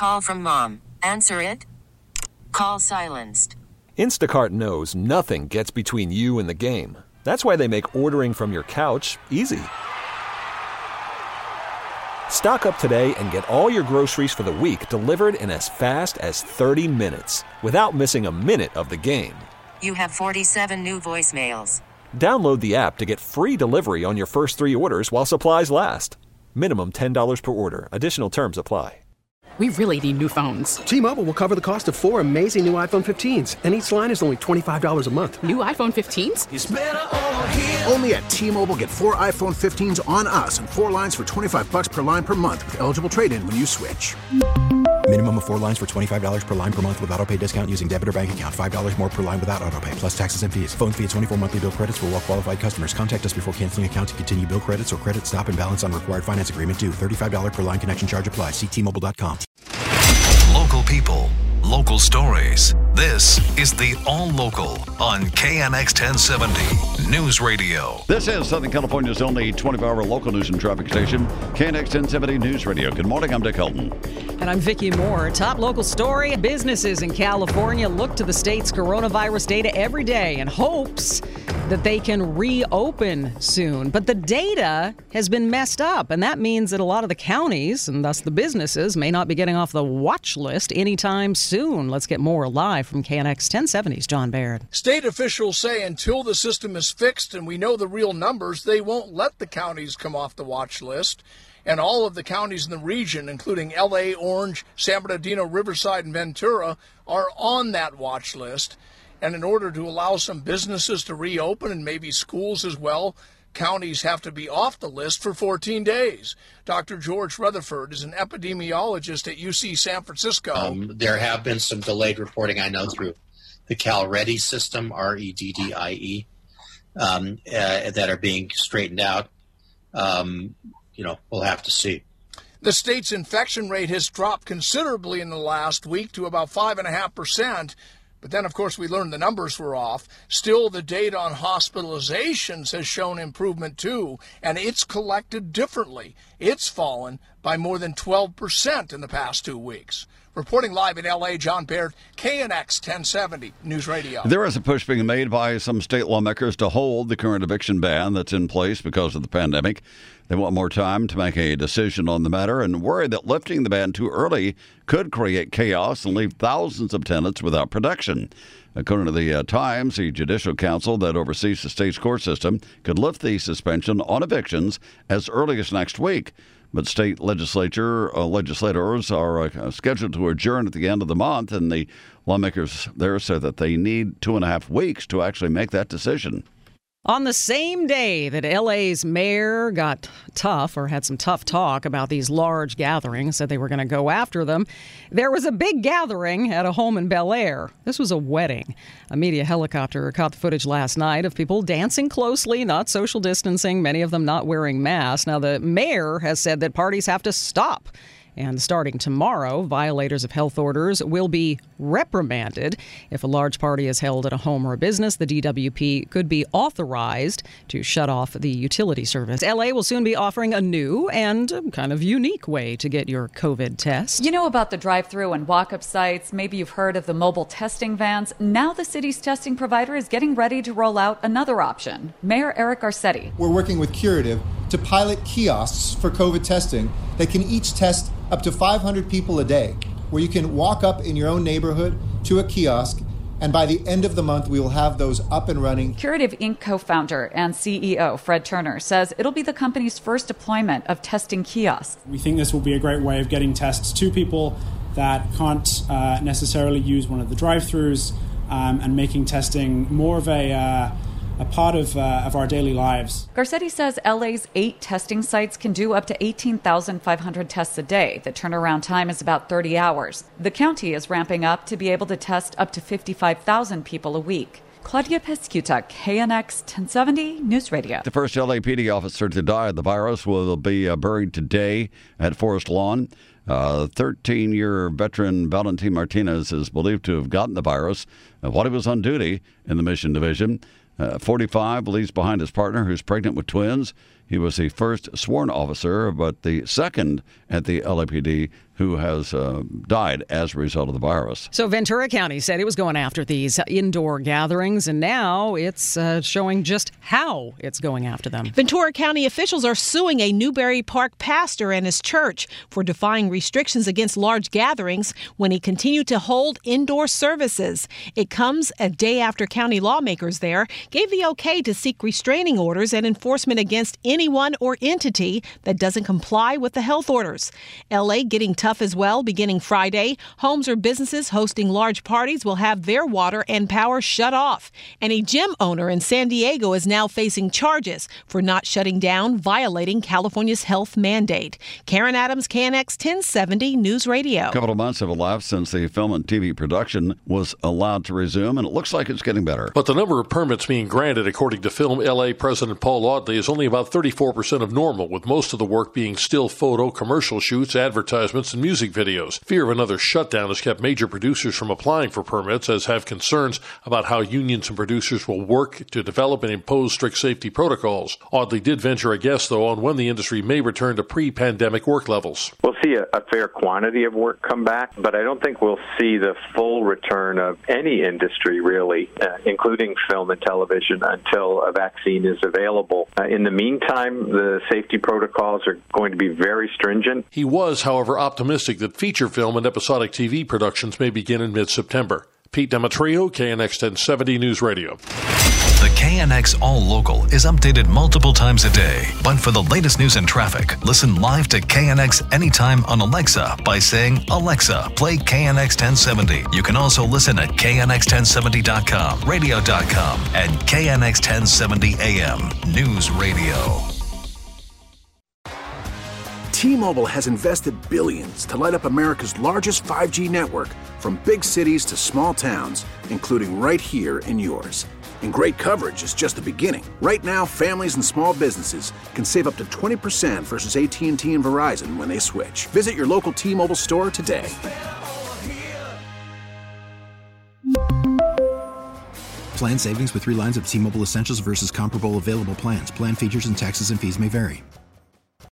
call from mom. Answer it. Call silenced. Instacart knows nothing gets between you and the game. That's why they make ordering from your couch easy. Stock up today and get all your groceries for the week delivered in as fast as 30 minutes without missing a minute of the game. You have 47 new voicemails. Download the app to get free delivery on your first 3 orders while supplies last. Minimum $10 per order. Additional terms apply. We really need new phones. T-Mobile will cover the cost of 4 amazing new iPhone 15s, and each line is only $25 a month. New iPhone 15s? It's better over here. Only at T-Mobile, get 4 iPhone 15s on us and 4 lines for $25 per line per month with eligible trade-in when you switch. Minimum of 4 lines for $25 per line per month with autopay discount using debit or bank account. $5 more per line without autopay, plus taxes and fees. Phone fee at 24 monthly bill credits for well-qualified customers. Contact us before canceling account to continue bill credits or credit stop and balance on required finance agreement due. $35 per line connection charge applies. See T-Mobile.com. Local people, local stories. This is the All Local on KNX 1070 News Radio. This is Southern California's only 24-hour local news and traffic station, KNX 1070 News Radio. Good morning, I'm Dick Helton. And I'm Vicki Moore. Top local story, businesses in California look to the state's coronavirus data every day in hopes that they can reopen soon. But the data has been messed up, and that means that a lot of the counties, and thus the businesses, may not be getting off the watch list anytime soon. Let's get more live from KNX 1070's John Baird. State officials say until the system is fixed and we know the real numbers, they won't let the counties come off the watch list. And all of the counties in the region, including L.A., Orange, San Bernardino, Riverside, and Ventura, are on that watch list. And in order to allow some businesses to reopen and maybe schools as well, counties have to be off the list for 14 days. Dr. George Rutherford is an epidemiologist at UC San Francisco. There have been some delayed reporting, I know, through the CalReady system, REDDIE, that are being straightened out. We'll have to see. The state's infection rate has dropped considerably in the last week to about 5.5%. But then, of course, we learned the numbers were off. Still, the data on hospitalizations has shown improvement, too, and it's collected differently. It's fallen by more than 12% in the past 2 weeks. Reporting live in L.A., John Baird, KNX 1070 News Radio. There is a push being made by some state lawmakers to hold the current eviction ban that's in place because of the pandemic. They want more time to make a decision on the matter and worry that lifting the ban too early could create chaos and leave thousands of tenants without protection. According to the Times, the Judicial Council that oversees the state's court system could lift the suspension on evictions as early as next week. But state legislators are scheduled to adjourn at the end of the month, and the lawmakers there said that they need 2.5 weeks to actually make that decision. On the same day that LA's mayor got tough or had some tough talk about these large gatherings, said they were going to go after them, there was a big gathering at a home in Bel Air. This was a wedding. A media helicopter caught the footage last night of people dancing closely, not social distancing, many of them not wearing masks. Now, the mayor has said that parties have to stop. And starting tomorrow, violators of health orders will be reprimanded. If a large party is held at a home or a business, the DWP could be authorized to shut off the utility service. LA will soon be offering a new and kind of unique way to get your COVID test. You know about the drive-through and walk-up sites. Maybe you've heard of the mobile testing vans. Now the city's testing provider is getting ready to roll out another option. Mayor Eric Garcetti. We're working with Curative to pilot kiosks for COVID testing that can each test up to 500 people a day, where you can walk up in your own neighborhood to a kiosk, and by the end of the month, we will have those up and running. Curative Inc. co-founder and CEO Fred Turner says it'll be the company's first deployment of testing kiosks. We think this will be a great way of getting tests to people that can't necessarily use one of the drive-thrus, and making testing more of a part of our daily lives. Garcetti says LA's 8 testing sites can do up to 18,500 tests a day. The turnaround time is about 30 hours. The county is ramping up to be able to test up to 55,000 people a week. Claudia Pescuta, KNX 1070 News Radio. The first LAPD officer to die of the virus will be buried today at Forest Lawn. 13-year veteran Valentin Martinez is believed to have gotten the virus while he was on duty in the Mission Division. 45 leaves behind his partner, who's pregnant with twins. He was the first sworn officer, but the second at the LAPD who has died as a result of the virus. So Ventura County said it was going after these indoor gatherings, and now it's showing just how it's going after them. Ventura County officials are suing a Newberry Park pastor and his church for defying restrictions against large gatherings when he continued to hold indoor services. It comes a day after county lawmakers there gave the okay to seek restraining orders and enforcement against anyone or entity that doesn't comply with the health orders. LA getting tough as well. Beginning Friday, homes or businesses hosting large parties will have their water and power shut off. And a gym owner in San Diego is now facing charges for not shutting down, violating California's health mandate. Karen Adams, KNX 1070 News Radio. A couple of months have elapsed since the film and TV production was allowed to resume, and it looks like it's getting better. But the number of permits being granted, according to Film LA President Paul Audley, is only about 34% of normal, with most of the work being still photo, commercial shoots, advertisements, and music videos. Fear of another shutdown has kept major producers from applying for permits, as have concerns about how unions and producers will work to develop and impose strict safety protocols. Audley did venture a guess, though, on when the industry may return to pre-pandemic work levels. We'll see a fair quantity of work come back, but I don't think we'll see the full return of any industry, really, including film and television, until a vaccine is available. In the meantime, the safety protocols are going to be very stringent. He was, however, optimistic that feature film and episodic TV productions may begin in mid-September. Pete Demetrio, KNX 1070 News Radio. The KNX All Local is updated multiple times a day. But for the latest news and traffic, listen live to KNX anytime on Alexa by saying, "Alexa, play KNX 1070. You can also listen at KNX1070.com, radio.com, and KNX 1070 AM News Radio. T-Mobile has invested billions to light up America's largest 5G network, from big cities to small towns, including right here in yours. And great coverage is just the beginning. Right now, families and small businesses can save up to 20% versus AT&T and Verizon when they switch. Visit your local T-Mobile store today. Plan savings with 3 lines of T-Mobile Essentials versus comparable available plans. Plan features and taxes and fees may vary.